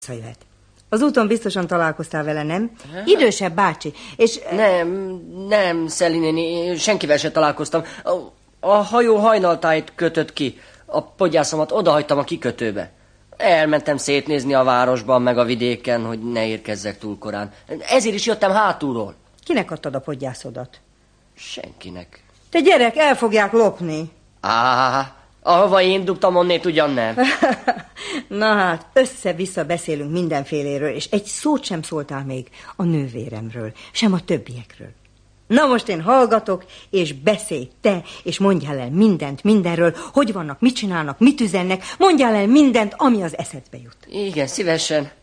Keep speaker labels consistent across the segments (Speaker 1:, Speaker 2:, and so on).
Speaker 1: Visszajöhet. Az úton biztosan találkoztál vele, nem? Idősebb bácsi, és...
Speaker 2: Nem, Sally néni, senkivel se találkoztam. A hajó hajnaltájt kötött ki. A podgyászomat odahagytam a kikötőbe. Elmentem szétnézni a városban, meg a vidéken, hogy ne érkezzek túl korán. Ezért is jöttem hátulról.
Speaker 1: Kinek adtad a podgyászodat?
Speaker 2: Senkinek.
Speaker 1: Te gyerek, el fogják lopni.
Speaker 2: Ahova én dugtam, onnét ugyan nem.
Speaker 1: Na hát, össze-vissza beszélünk mindenféléről, és egy szót sem szóltál még a nővéremről, sem a többiekről. Na most én hallgatok, és beszélj te, és mondjál el mindent mindenről, hogy vannak, mit csinálnak, mit üzennek, mondjál el mindent, ami az eszedbe jut.
Speaker 2: Igen, szívesen.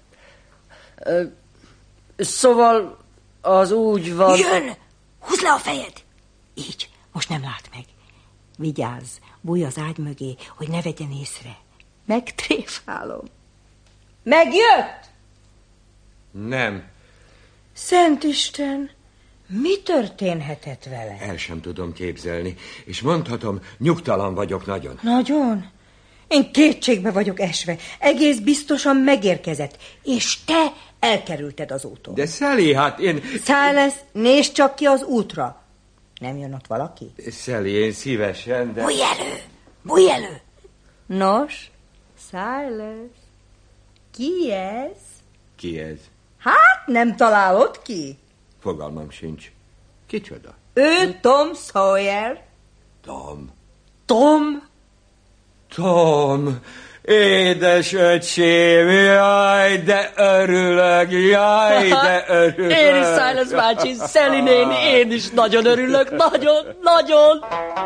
Speaker 2: Szóval az úgy van...
Speaker 1: Jön! Húzd le a fejed! Így, most nem lát meg. Vigyázz, bújj az ágy mögé, hogy ne vegyen észre. Megtréfálom. Megjött?
Speaker 3: Nem.
Speaker 1: Szent Isten, mi történhetett vele?
Speaker 3: El sem tudom képzelni, és mondhatom, nyugtalan vagyok nagyon.
Speaker 1: Nagyon? Én kétségbe vagyok esve. Egész biztosan megérkezett, és te elkerülted az úton.
Speaker 3: De Sally, hát én...
Speaker 1: Silas, nézd csak ki az útra. Nem jön ott valaki?
Speaker 3: Sally, én szívesen, de...
Speaker 1: Bújj elő! Bújj elő! Nos, Silas, ki ez?
Speaker 3: Ki ez?
Speaker 1: Hát, nem találod ki?
Speaker 3: Fogalmam sincs. Kicsoda?
Speaker 1: Ő Tom Sawyer.
Speaker 3: Tom.
Speaker 1: Tom?
Speaker 3: Tom! Édes öcsém, jaj, de örülök, jaj, de örülök.
Speaker 2: Én is, Silas bácsi, Sally néni, én is nagyon örülök, nagyon, nagyon.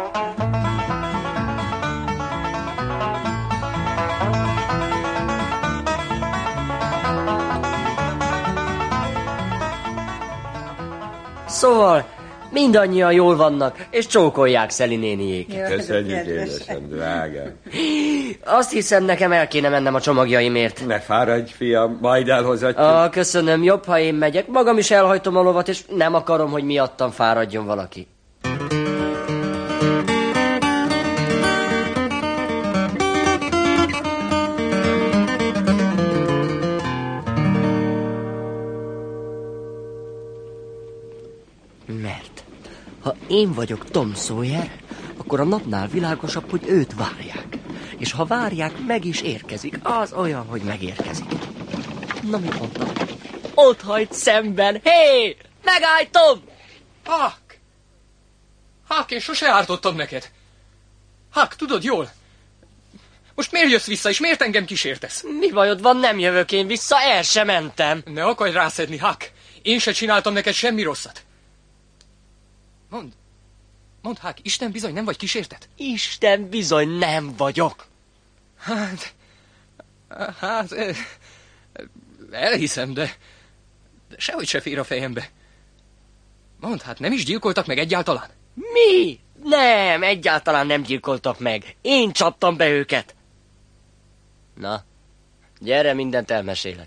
Speaker 2: Szóval mindannyian jól vannak, és csókolják Sally néniék.
Speaker 3: Köszönjük, édesem, drágám.
Speaker 2: Azt hiszem, nekem el kéne mennem a csomagjaimért.
Speaker 3: Ne fáradj, fiam, majd elhozatjuk.
Speaker 2: Köszönöm, jobb, ha én megyek. Magam is elhajtom a lovat, és nem akarom, hogy miattam fáradjon valaki. Mert ha én vagyok Tom Sawyer, akkor a napnál világosabb, hogy őt várják. És ha várják, meg is érkezik. Az olyan, hogy megérkezik. Na, mit mondtam? Ott hajt szemben. Hé! Megállj, Tom!
Speaker 4: Huck, én sose ártottam neked. Huck, tudod jól? Most miért jössz vissza, és miért engem kísértesz?
Speaker 2: Mi bajod van, nem jövök én vissza, el sem mentem.
Speaker 4: Ne akarj rászedni, Huck. Én se csináltam neked semmi rosszat. Mondd, Huck, Isten bizony nem vagy kísértet?
Speaker 2: Isten bizony nem vagyok.
Speaker 4: Hát, elhiszem, de sehogy se fér a fejembe. Mondd, hát nem is gyilkoltak meg egyáltalán?
Speaker 2: Mi? Nem, egyáltalán nem gyilkoltak meg. Én csaptam be őket. Na, gyere, mindent elmesélek.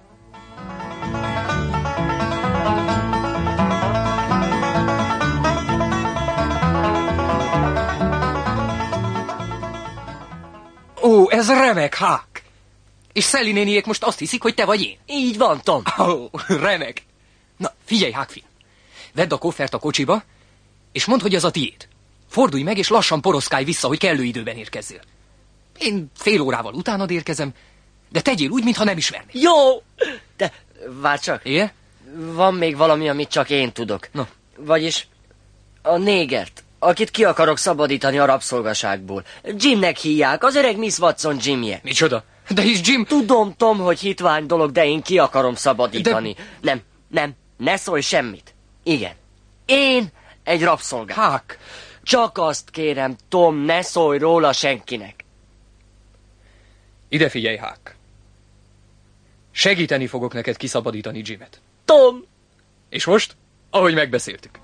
Speaker 4: Ó, ez remek, Huck! És Sally néniék most azt hiszik, hogy te vagy én.
Speaker 2: Így van, Tom.
Speaker 4: Ó, remek. Na, figyelj, Huck fiam. Vedd a koffert a kocsiba, és mondd, hogy az a tiéd. Fordulj meg, és lassan poroszkálj vissza, hogy kellő időben érkezzél. Én fél órával utánad érkezem, de tegyél úgy, mintha nem ismernél.
Speaker 2: Jó! De várj csak.
Speaker 4: Igen?
Speaker 2: Van még valami, amit csak én tudok.
Speaker 4: No.
Speaker 2: Vagyis a négert, akit ki akarok szabadítani a rabszolgaságból. Jimnek hívják, az öreg Miss Watson Jimje.
Speaker 4: Micsoda? De hisz Jim...
Speaker 2: Tudom, Tom, hogy hitvány dolog, de én ki akarom szabadítani. De... Nem, ne szólj semmit. Igen. Én egy rabszolgám.
Speaker 4: Huck!
Speaker 2: Csak azt kérem, Tom, ne szólj róla senkinek.
Speaker 4: Ide figyelj, Huck. Segíteni fogok neked kiszabadítani Jimet.
Speaker 2: Tom!
Speaker 4: És most, ahogy megbeszéltük.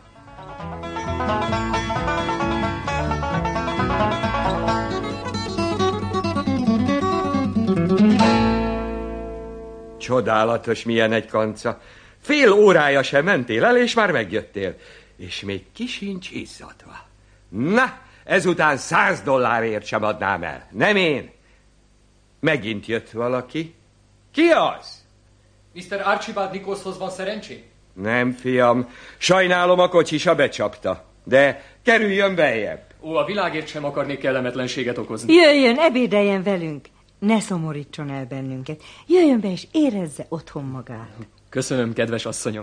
Speaker 3: Csodálatos, milyen egy kanca. Fél órája sem mentél el, és már megjöttél. És még ki sincs izzadva. Na, ezután $100 sem adnám el. Nem én. Megint jött valaki. Ki az?
Speaker 4: Mr. Archibald Nicholshoz van szerencsé?
Speaker 3: Nem, fiam. Sajnálom, a kocsisa becsapta. De kerüljön beljebb.
Speaker 4: Ó, a világért sem akarnék kellemetlenséget okozni.
Speaker 1: Jöjjön, ebédeljen velünk. Ne szomorítson el bennünket. Jöjjön be és érezze otthon magát.
Speaker 4: Köszönöm, kedves asszonyom.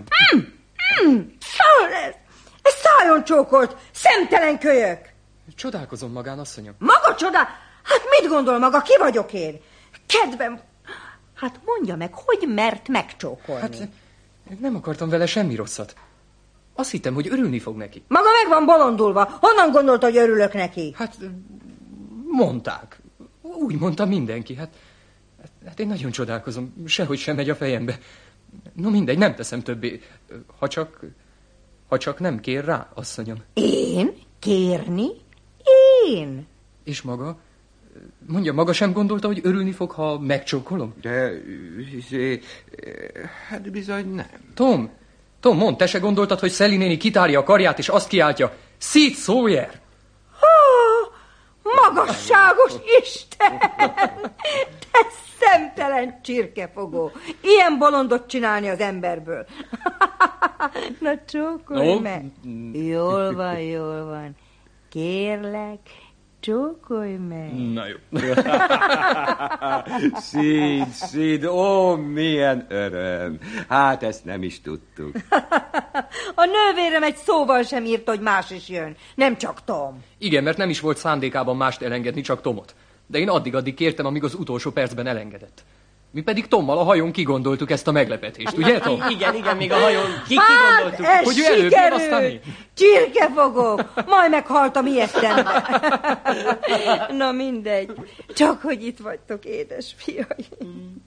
Speaker 1: Ez szájon csókolt, szemtelen kölyök.
Speaker 4: Csodálkozom magán, asszonyom.
Speaker 1: Maga csodál? Hát mit gondol maga, ki vagyok én? Kedvem, hát mondja meg, hogy mert megcsókolni?
Speaker 4: Hát nem akartam vele semmi rosszat. Azt hittem, hogy örülni fog neki.
Speaker 1: Maga meg van bolondulva. Honnan gondolta, hogy örülök neki?
Speaker 4: Hát mondták. Úgy mondta mindenki. Hát én nagyon csodálkozom. Sehogy sem megy a fejembe. No mindegy, nem teszem többé. Ha csak nem kér rá, asszonyom.
Speaker 1: Én? Kérni? Én?
Speaker 4: És maga? Mondja, maga sem gondolta, hogy örülni fog, ha megcsókolom?
Speaker 3: De, hát bizony nem.
Speaker 4: Tom, mondd, te se gondoltad, hogy Sally néni kitárja a karját, és azt kiáltja, Sid Sawyer!
Speaker 1: Magasságos Isten! Te szemtelen csirkefogó! Ilyen bolondot csinálni az emberből. Na csókolj meg! Jól van. Kérlek, csókolj meg!
Speaker 4: Na jó.
Speaker 3: Sid, ó, milyen öröm. Hát ezt nem is tudtuk.
Speaker 1: A nővérem egy szóval sem írta, hogy más is jön. Nem csak Tom.
Speaker 4: Igen, mert nem is volt szándékában mást elengedni, csak Tomot. De én addig kértem, amíg az utolsó percben elengedett. Mi pedig Tommal a hajón kigondoltuk ezt a meglepetést, ugye, Tom?
Speaker 2: Igen, még a hajón kigondoltuk.
Speaker 1: Hát, ez
Speaker 4: hogy ő előbb jön, aztán
Speaker 1: sikerült!
Speaker 4: én.
Speaker 1: Csirkefogó! Majd meghaltam ijesztenve. Na mindegy. Csak hogy itt vagytok, édes fiaim.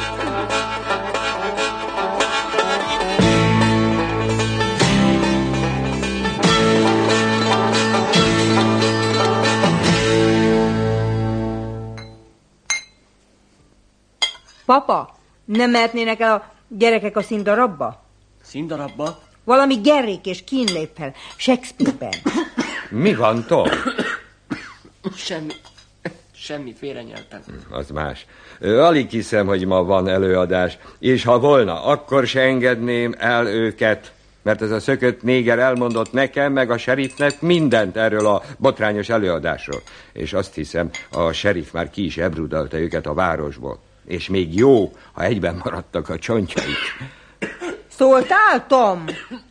Speaker 1: Papa, nem mehetnének el a gyerekek a színdarabba?
Speaker 2: Színdarabba?
Speaker 1: Valami Gerrék és Kínléppel, Shakespeare-ben.
Speaker 3: Mi van, Tom?
Speaker 2: Semmi, félrenyeltem.
Speaker 3: Az más. Alig hiszem, hogy ma van előadás, és ha volna, akkor se engedném el őket, mert ez a szökött néger elmondott nekem, meg a sheriffnek mindent erről a botrányos előadásról. És azt hiszem, a sheriff már ki is ebrudalta őket a városból. És még jó, ha egyben maradtak a csontjaik.
Speaker 1: Szóltál, Tom?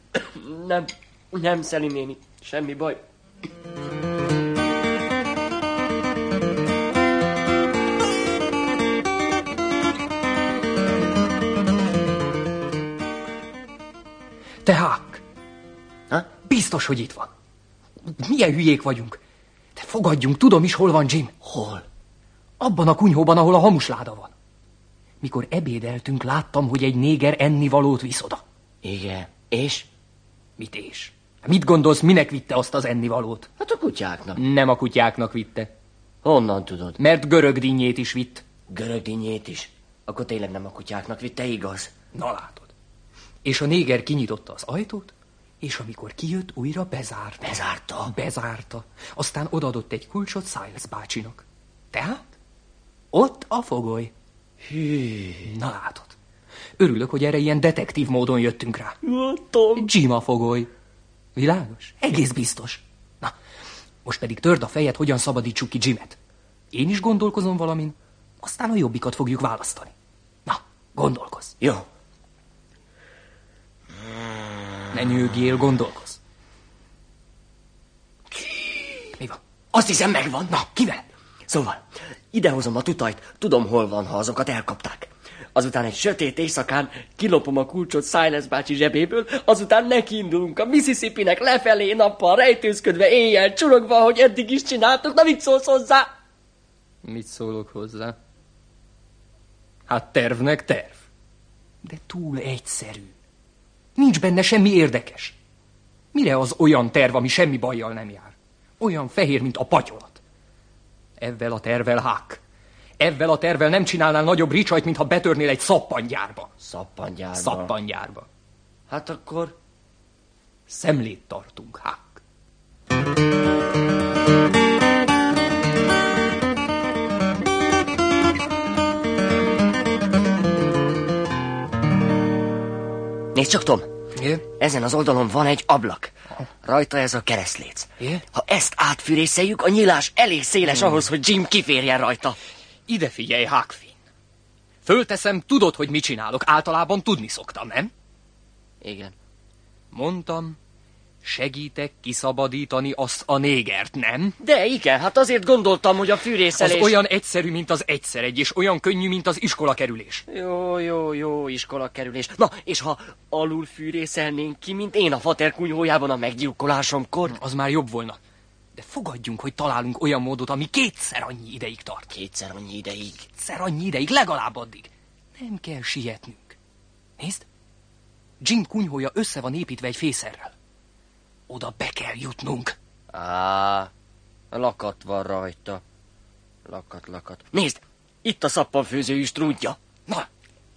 Speaker 2: Nem, Sally néni, semmi baj.
Speaker 4: Te Huck!
Speaker 2: Ha?
Speaker 4: Biztos, hogy itt van. Milyen hülyék vagyunk. De fogadjunk, tudom is, hol van Jim.
Speaker 2: Hol?
Speaker 4: Abban a kunyhóban, ahol a hamusláda van. Mikor ebédeltünk, láttam, hogy egy néger ennivalót visz oda.
Speaker 2: Igen, és?
Speaker 4: Mit és? Mit gondolsz, minek vitte azt az ennivalót?
Speaker 2: Hát a kutyáknak.
Speaker 4: Nem a kutyáknak vitte.
Speaker 2: Honnan tudod?
Speaker 4: Mert görög dinnyét is vitt.
Speaker 2: Görög dinnyét is. Akkor tényleg nem a kutyáknak vitte, igaz?
Speaker 4: Na látod. És a néger kinyitotta az ajtót, és amikor kijött, újra bezárta. Bezárta. Aztán odaadott egy kulcsot Silas bácsinak. Tehát ott a fogoly.
Speaker 2: Hű.
Speaker 4: Na látod. Örülök, hogy erre ilyen detektív módon jöttünk rá.
Speaker 2: Tom.
Speaker 4: Jim a fogoly. Világos? Egész biztos. Na, most pedig törd a fejed, hogyan szabadítsuk ki Jimet. Én is gondolkozom valamin, aztán a jobbikat fogjuk választani. Na, gondolkozz.
Speaker 2: Jó.
Speaker 4: Ne nyőgjél, gondolkozz. Mi van?
Speaker 2: Azt hiszem, megvan.
Speaker 4: Na, kivel?
Speaker 2: Szóval, idehozom a tutajt, tudom, hol van, ha azokat elkapták. Azután egy sötét éjszakán kilopom a kulcsot Silas bácsi zsebéből, azután nekiindulunk a Mississippinek lefelé nappal, rejtőzködve, éjjel, csurogva, ahogy eddig is csináltuk. Na, mit szólsz hozzá?
Speaker 4: Mit szólok hozzá? Hát tervnek terv. De túl egyszerű. Nincs benne semmi érdekes. Mire az olyan terv, ami semmi bajjal nem jár? Olyan fehér, mint a patyolat. Evvel a tervvel, Huck. Evvel a tervvel nem csinálnál nagyobb ricsajt, mintha betörnél egy szappangyárba.
Speaker 2: Szappangyárba?
Speaker 4: Szappangyárba.
Speaker 2: Hát akkor...
Speaker 4: Szemlét tartunk, Huck.
Speaker 2: Nézd csak, Tom.
Speaker 4: Igen?
Speaker 2: Ezen az oldalon van egy ablak. Rajta ez a keresztléc.
Speaker 4: Igen?
Speaker 2: Ha ezt átfűrészeljük, a nyílás elég széles ahhoz, hogy Jim kiférjen rajta.
Speaker 4: Ide figyelj, Huck Finn. Fölteszem, tudod, hogy mit csinálok. Általában tudni szoktam, nem?
Speaker 2: Igen.
Speaker 4: Mondtam, segítek kiszabadítani azt a négert, nem?
Speaker 2: De igen, hát azért gondoltam, hogy a fűrészelés...
Speaker 4: Az olyan egyszerű, mint az egyszer egy, és olyan könnyű, mint az iskola kerülés.
Speaker 2: Jó, iskola kerülés. Na, és ha alul fűrészelnénk ki, mint én a fater kunyhójában a meggyilkolásomkor?
Speaker 4: Az már jobb volna. De fogadjunk, hogy találunk olyan módot, ami kétszer annyi ideig tart.
Speaker 2: Kétszer annyi ideig.
Speaker 4: Kétszer annyi ideig, legalább addig. Nem kell sietnünk. Nézd, Jim kunyhója össze van építve egy fészerrel. Oda be kell jutnunk.
Speaker 2: Lakat van rajta. Lakat. Nézd, itt a szappanfőző üstrúdja.
Speaker 4: Na,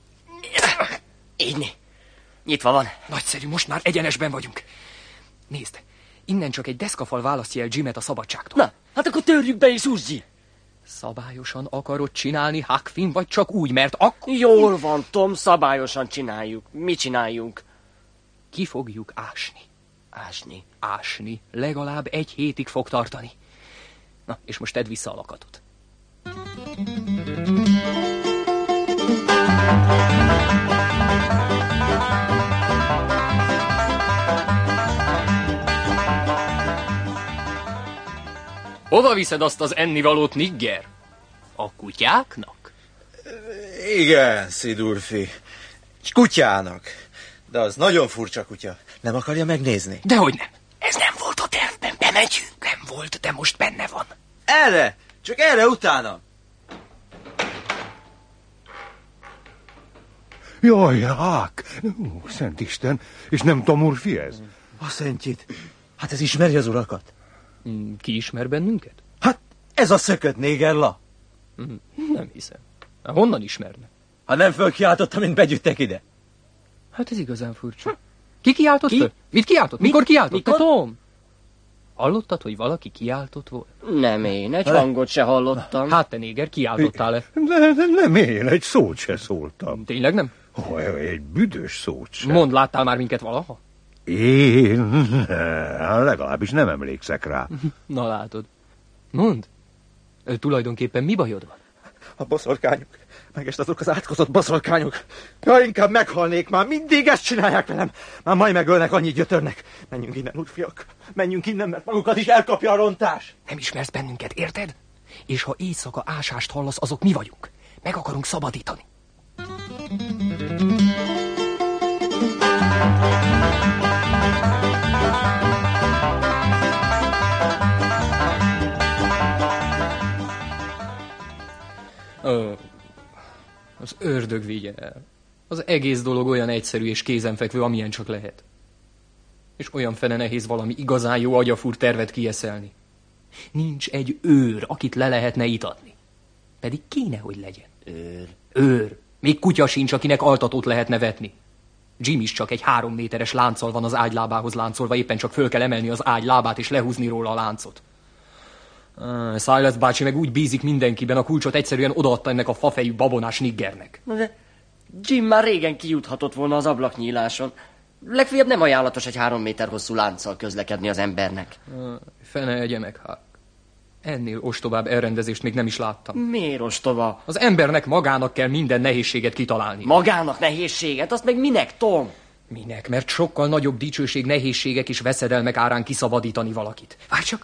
Speaker 2: Így, nyitva van.
Speaker 4: nagyszerű, most már egyenesben vagyunk. Nézd, innen csak egy deszkafal választja el Jimet a szabadságtól.
Speaker 2: Na, hát akkor törjük be és húzd.
Speaker 4: Szabályosan akarod csinálni, Huck Finn, vagy csak úgy, mert akkor...
Speaker 2: Jól van, Tom, szabályosan csináljuk. Mi csináljunk?
Speaker 4: Ki fogjuk ásni.
Speaker 2: Ásni.
Speaker 4: Legalább 1 hétig fog tartani. Na, és most tedd vissza a lakatot. Hova viszed azt az ennivalót, nigger? A kutyáknak?
Speaker 5: Igen, Szidurfi. És kutyának. De az nagyon furcsa kutya. Nem akarja megnézni?
Speaker 4: Dehogy nem. Ez nem volt a tervben, bemegyünk. Nem volt, de most benne van.
Speaker 5: Erre! Csak erre utána!
Speaker 6: Jaj, Huck! Szent Isten, és nem Tomurfi ez?
Speaker 5: A szentjét. Hát ez ismeri az urakat?
Speaker 4: Ki ismer bennünket?
Speaker 5: Hát ez a szökött négerla.
Speaker 4: Nem hiszem. Honnan ismerne?
Speaker 5: Ha nem fölkiáltotta, mint begyüttek ide.
Speaker 4: Hát ez igazán furcsa. Ki kiáltott föl? Mit kiáltott? Mikor kiáltott? Te, Tom? Hallottad, hogy valaki kiáltott volt?
Speaker 2: Nem én, egy hangot se hallottam.
Speaker 4: Hát te néger, kiáltottál-e?
Speaker 6: Nem én, egy szót se szóltam.
Speaker 4: Tényleg nem?
Speaker 6: Egy büdös szót sem.
Speaker 4: Mondd, láttál már minket valaha?
Speaker 6: Én legalábbis nem emlékszek rá.
Speaker 4: Na látod. Mondd. Tulajdonképpen mi bajod van?
Speaker 5: A boszorkányok. Megest azok az átkozott boszorkányok. Ja, inkább meghalnék már. Mindig ezt csinálják velem. Már majd megölnek, annyi gyötörnek. Menjünk innen, úrfiak. Menjünk innen, mert magukat is elkapja a rontás.
Speaker 4: Nem ismersz bennünket, érted? És ha éjszaka ásást hallasz, azok mi vagyunk. Meg akarunk szabadítani. Az ördög vigye el. Az egész dolog olyan egyszerű és kézenfekvő, amilyen csak lehet. És olyan fene nehéz valami igazán jó agyafúr tervet kieszelni. Nincs egy őr, akit le lehetne itatni. Pedig kéne, hogy legyen. Őr. Még kutya sincs, akinek altatót lehetne vetni. Jim is csak egy 3 méteres lánccal van az ágylábához láncolva, éppen csak föl kell emelni az ágy lábát és lehúzni róla a láncot. Silas bácsi meg úgy bízik mindenkiben, a kulcsot egyszerűen odaadta ennek a fafejű babonás niggernek.
Speaker 2: De Jim már régen kijuthatott volna az ablaknyíláson. Legfeljebb nem ajánlatos egy 3 méter hosszú lánccal közlekedni az embernek.
Speaker 4: Fene egye meg, Huck. Ennél ostobább elrendezést még nem is láttam.
Speaker 2: Miért ostoba?
Speaker 4: Az embernek magának kell minden nehézséget kitalálni.
Speaker 2: Magának nehézséget? Azt meg minek, Tom?
Speaker 4: Minek? Mert sokkal nagyobb dicsőség nehézségek és veszedelmek árán kiszabadítani valakit. Várj csak!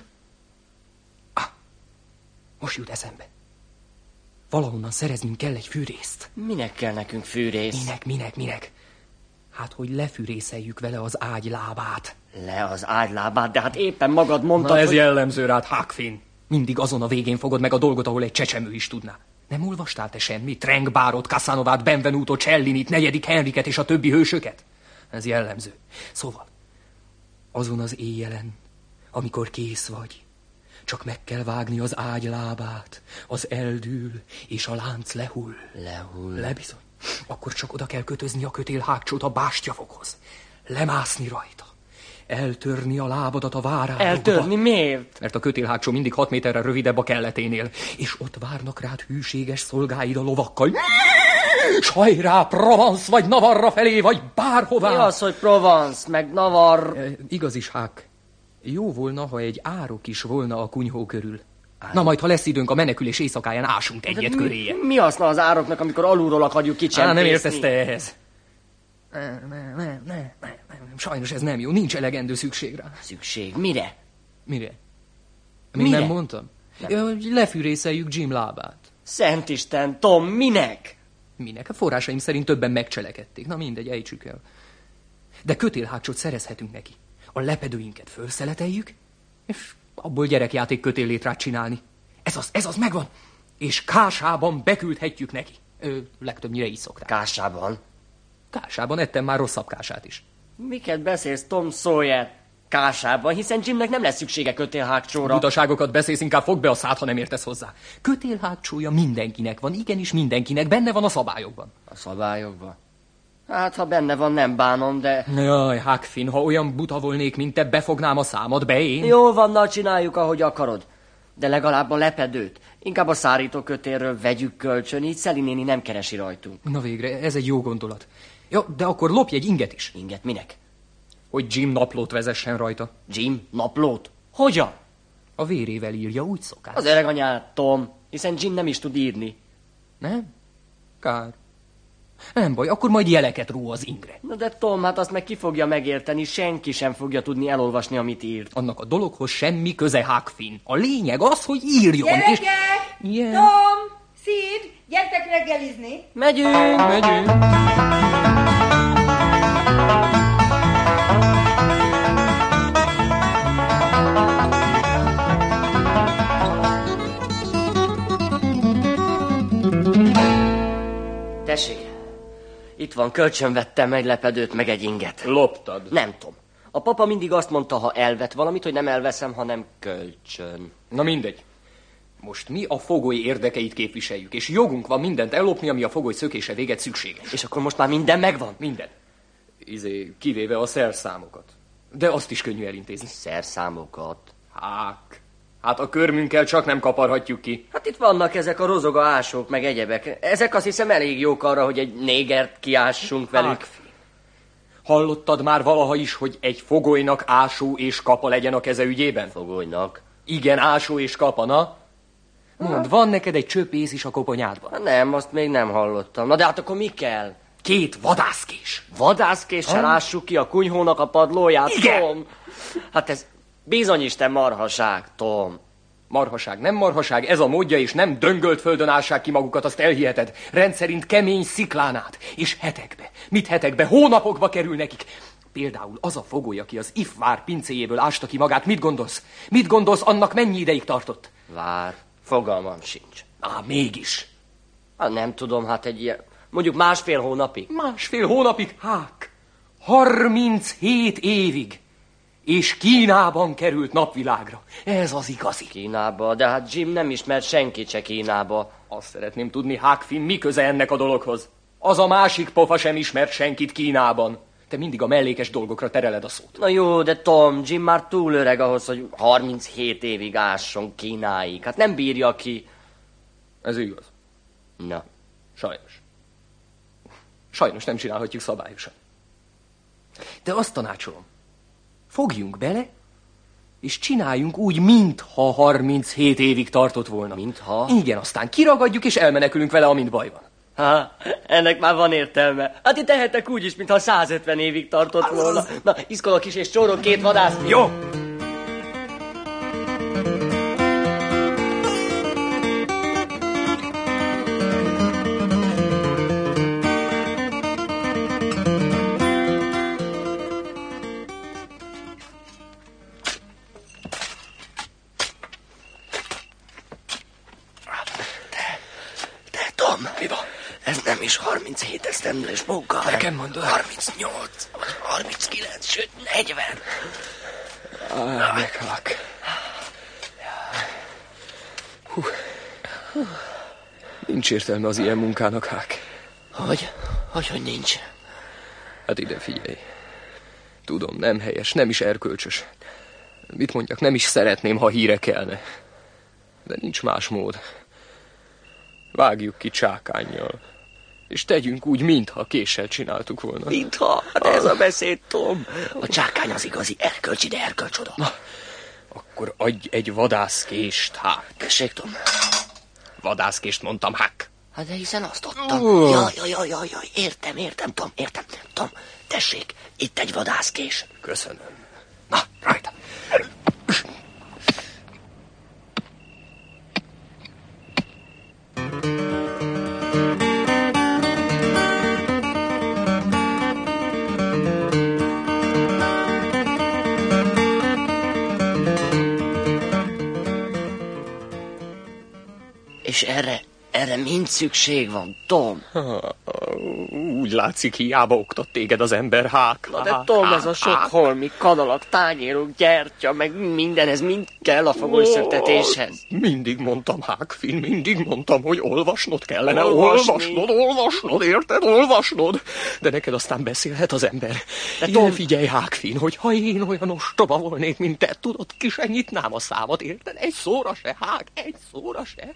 Speaker 4: Most jut eszembe. Valahonnan szereznünk kell egy fűrészt.
Speaker 2: Minek kell nekünk fűrész?
Speaker 4: Minek? Hát, hogy lefűrészeljük vele az ágy lábát.
Speaker 2: Le az ágylábát, de hát éppen magad mondtad,
Speaker 4: Na ez
Speaker 2: hogy...
Speaker 4: jellemző rád, Huck Finn. Mindig azon a végén fogod meg a dolgot, ahol egy csecsemő is tudná. Nem olvastál te semmit? Trenk Bárot, Casanovát, Benvenuto Cellinit, 4. Henriket és a többi hősöket? Ez jellemző. Szóval, azon az éjjelen, amikor kész vagy, csak meg kell vágni az ágy lábát, az eldől, és a lánc lehull. Le bizony. Akkor csak oda kell kötözni a kötélhágcsót a bástyafokhoz. Lemászni rajta. Eltörni a lábadat a várájukba.
Speaker 2: Eltörni miért?
Speaker 4: Mert a kötélhágcsó mindig 6 méterre rövidebb a kelleténél. És ott várnak rád hűséges szolgáid a lovakkal. S hajrá Provence, vagy Navarra felé, vagy bárhová.
Speaker 2: Mi az, hogy Provence, meg Navarre?
Speaker 4: Igaz is, Hák. Jó volna, ha egy árok is volna a kunyhó körül. Na majd, ha lesz időnk a menekülés éjszakáján, ásunk egyet köréje.
Speaker 2: Mi haszna az ároknak, amikor alulról akarjuk kicsempészni?
Speaker 4: Nem értesz te ehhez. Nem. Sajnos ez nem jó, nincs elegendő szükség rá.
Speaker 2: Szükség? Mire?
Speaker 4: Mire?
Speaker 2: Mire?
Speaker 4: Nem mondtam? Ja, hogy lefűrészeljük Jim lábát.
Speaker 2: Szent Isten, Tom, minek?
Speaker 4: Minek? A forrásaim szerint többen megcselekedték. Na mindegy, ejtsük el. De kötélhágcsot szerezhetünk neki. A lepedőinket fölszeleteljük, és abból gyerekjáték kötéllétrát csinálni. Ez az, megvan. És kásában beküldhetjük neki. Legtöbbnyire így szokták.
Speaker 2: Kásában?
Speaker 4: Kásában ettem már rosszabb kását is.
Speaker 2: Miket beszélsz, Tom Sawyer? Kásában, hiszen Jimnek nem lesz szüksége kötélhágcsóra.
Speaker 4: Butaságokat beszélsz, inkább fogd be a szád, ha nem értesz hozzá. Kötélhágcsója mindenkinek van, igenis mindenkinek, benne van a szabályokban.
Speaker 2: A szabályokban? Hát, ha benne van, nem bánom, de...
Speaker 4: Jaj, Huckfin, ha olyan buta volnék, mint te, befognám a számot, be én.
Speaker 2: Jól van, na csináljuk, ahogy akarod. De legalább a lepedőt. Inkább a szárítókötélről vegyük kölcsön, így Sally néni nem keresi rajtunk.
Speaker 4: Na végre, ez egy jó gondolat. Ja, de akkor lopj egy inget is.
Speaker 2: Inget minek?
Speaker 4: Hogy Jim naplót vezessen rajta.
Speaker 2: Jim naplót? Hogyan?
Speaker 4: A vérével írja, úgy szokás.
Speaker 2: Az öreg anyád, Tom, hiszen Jim nem is tud írni.
Speaker 4: Nem? Kár. Nem baj, akkor majd jeleket ró az ingre.
Speaker 2: Na de Tom, hát azt meg ki fogja megérteni, senki sem fogja tudni elolvasni, amit írt.
Speaker 4: Annak a dologhoz semmi köze, Huckfin. A lényeg az, hogy írjon.
Speaker 1: Gyerekek!
Speaker 4: És... Yeah.
Speaker 1: Tom! Sid! Gyertek reggelizni!
Speaker 2: Megyünk! Tessék, itt van, kölcsön vettem egy lepedőt, meg egy inget.
Speaker 4: Loptad?
Speaker 2: Nem, Tom. A papa mindig azt mondta, ha elvet valamit, hogy nem elveszem, hanem kölcsön.
Speaker 4: Na mindegy. Most mi a fogoly érdekeit képviseljük, és jogunk van mindent ellopni, ami a fogoly szökése véget szükséges.
Speaker 2: És akkor most már minden megvan?
Speaker 4: Minden. Kivéve a szerszámokat. De azt is könnyű elintézni.
Speaker 2: Szerszámokat?
Speaker 4: Hát a körmünkkel csak nem kaparhatjuk ki.
Speaker 2: Hát itt vannak ezek a rozoga ásók, meg egyebek. Ezek azt hiszem elég jók arra, hogy egy négert kiássunk velük.
Speaker 4: Hallottad már valaha is, hogy egy fogolynak ásó és kapa legyen a keze ügyében?
Speaker 2: Fogolynak?
Speaker 4: Igen, ásó és kapa, na? Mondd, van neked egy csöpész is a koponyádban?
Speaker 2: Hát nem, azt még nem hallottam. Na de hát akkor mi kell?
Speaker 4: 2 vadászkés.
Speaker 2: Vadászkéssel ássuk ki a kunyhónak a padlóját,
Speaker 4: Igen.
Speaker 2: Tom? Hát ez bizonyisten marhaság, Tom.
Speaker 4: Marhaság, nem marhaság, ez a módja, és nem döngölt földön ássák ki magukat, azt elhiheted. Rendszerint kemény sziklán át, és hetekbe, hónapokba kerül nekik. Például az a fogoly, aki az Ifvár pincéjéből ásta ki magát, mit gondolsz? Mit gondolsz, annak mennyi ideig tartott?
Speaker 2: Vár, fogalmam sincs.
Speaker 4: Mégis.
Speaker 2: Hát nem tudom, hát egy ilyen, mondjuk 1,5 hónapig.
Speaker 4: 1,5 hónapig? 37 évig. És Kínában került napvilágra. Ez az igazi.
Speaker 2: Kínába, de hát Jim nem ismert senkit se Kínába.
Speaker 4: Azt szeretném tudni, Huckfin, mi köze ennek a dologhoz? Az a másik pofa sem ismert senkit Kínában. Te mindig a mellékes dolgokra tereled a szót.
Speaker 2: Na jó, de Tom, Jim már túl öreg ahhoz, hogy 37 évig ásson Kínáig. Hát nem bírja ki.
Speaker 4: Ez igaz.
Speaker 2: Na.
Speaker 4: Sajnos nem csinálhatjuk szabályosan. De azt tanácsolom, fogjunk bele, és csináljunk úgy, mintha 37 évig tartott volna.
Speaker 2: Mintha?
Speaker 4: Igen, aztán kiragadjuk, és elmenekülünk vele, amint baj van.
Speaker 2: Ennek már van értelme. Hát itt tehetek úgy is, mintha 150 évig tartott volna. Na, iszkolok is, és csórok 2 vadász.
Speaker 4: Jó!
Speaker 2: Ez nem is 37 esztendős munka.
Speaker 4: Nekem mondod?
Speaker 2: 38, vagy 39, sőt 40.
Speaker 4: Meghalak. Nincs értelme az ilyen munkának, Huck.
Speaker 2: Hogy nincs?
Speaker 4: Hát ide figyelj. Tudom, nem helyes, nem is erkölcsös. Mit mondjak, nem is szeretném, ha híre kelne. De nincs más mód. Vágjuk ki csákánnyal. És tegyünk úgy, mintha késsel csináltuk volna.
Speaker 2: Mintha? Hát ez a beszéd, Tom. A csákány az igazi erkölcsi, de erkölcsoda.
Speaker 4: Na, akkor adj egy vadászkést, Huck.
Speaker 2: Tessék, Tom.
Speaker 4: Vadászkést mondtam, Huck.
Speaker 2: Hát de hiszen azt adtam. Jaj, értem, Tom, értem. Tom, tessék, itt egy vadászkés.
Speaker 4: Köszönöm. Na, rajta.
Speaker 2: És erre mind szükség van, Tom.
Speaker 4: Úgy látszik, hiába oktat téged az ember, Huck.
Speaker 2: Na de Tom, ez a sok holmi, kanalat, tányérok, gyertya, meg mindenhez mind kell a fogolyszöktetéshez.
Speaker 4: Mindig mondtam, Huck Finn, mindig mondtam, hogy olvasnod kellene. Olvasnod, érted? Olvasnod. De neked aztán beszélhet az ember. De Tom, figyelj, Huck Finn, hogy ha én olyan ostoba volnék, mint te, tudod, ki se nyitnám a számat, érted? Egy szóra se, Huck, egy szóra se.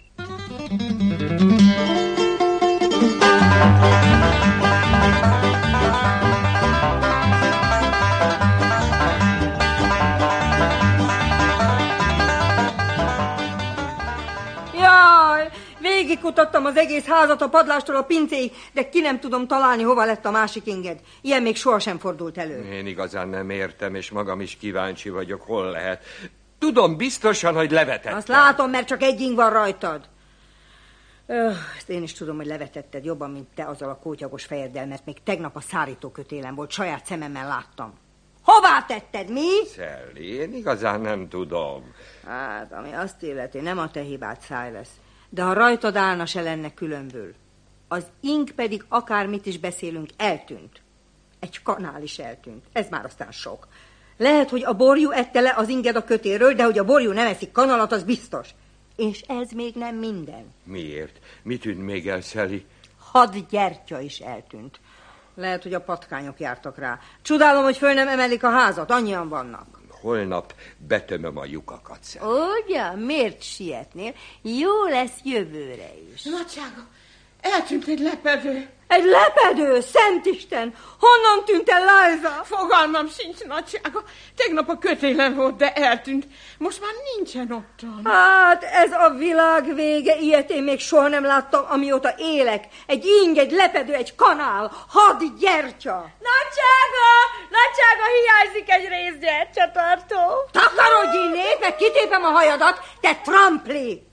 Speaker 1: Jaj, végigkutattam az egész házat a padlástól a pincéig, de ki nem tudom találni, hova lett a másik inged. Ilyen még sohasem fordult elő.
Speaker 3: Én igazán nem értem, és magam is kíváncsi vagyok, hol lehet. Tudom biztosan, hogy levetettem.
Speaker 1: Azt látom, mert csak egy ing van rajtad. Ezt én is tudom, hogy levetetted jobban, mint te azzal a kótyagos fejeddel, mert még tegnap a szárítókötélen volt, saját szememmel láttam. Hová tetted, mi?
Speaker 3: Sally, én igazán nem tudom.
Speaker 1: Hát, ami azt illeti, nem a te hibád, Silas. De ha rajtad állna, se lenne különből. Az ink pedig, akármit is beszélünk, eltűnt. Egy kanál is eltűnt. Ez már aztán sok. Lehet, hogy a borjú ette le az inged a kötéről, de hogy a borjú nem eszik kanalat, az biztos. És ez még nem minden.
Speaker 3: Miért? Mi tűnt még el, Sally?
Speaker 1: 6 gyertya is eltűnt. Lehet, hogy a patkányok jártak rá. Csodálom, hogy föl nem emelik a házat, annyian vannak.
Speaker 3: Holnap betömöm a lyukakat, Sally.
Speaker 1: Ugyan, miért sietnél? Jó lesz jövőre is.
Speaker 7: Nagysága, eltűnt egy lepedő.
Speaker 1: Egy lepedő? Szentisten! Honnan tűnt el Liza?
Speaker 7: Fogalmam sincs, nagysága. Tegnap a kötélen volt, de eltűnt. Most már nincsen otthon.
Speaker 1: Hát, ez a világ vége. Ilyet én még soha nem láttam, amióta élek. Egy ing, egy lepedő, egy kanál, 6 gyertya.
Speaker 8: Nagysága, hiányzik egy részgyertyatartó.
Speaker 1: Takarodj innét, meg kitépem a hajadat, te trampli!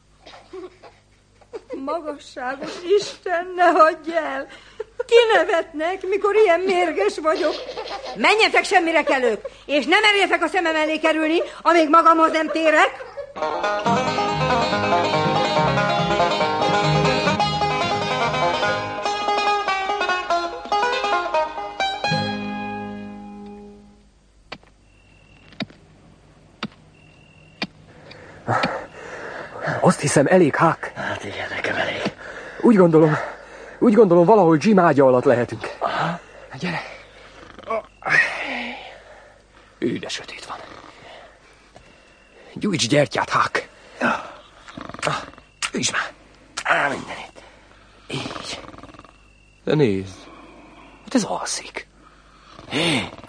Speaker 1: Magasságos Isten, ne hagyj el! Kinevetnek, mikor ilyen mérges vagyok. Menjetek semmire kelők, és ne merjetek a szemem elé kerülni, amíg magamhoz nem térek.
Speaker 4: Azt hiszem, elég, Huck.
Speaker 2: Hát igen, nekem elég.
Speaker 4: Úgy gondolom, valahol Jim ágya alatt lehetünk.
Speaker 2: Aha.
Speaker 4: Gyere. De sötét van. Gyújts gyertyát, Huck. Üsd már.
Speaker 2: Mindenit. Így.
Speaker 4: De nézd, hát ez alszik.
Speaker 2: Hé,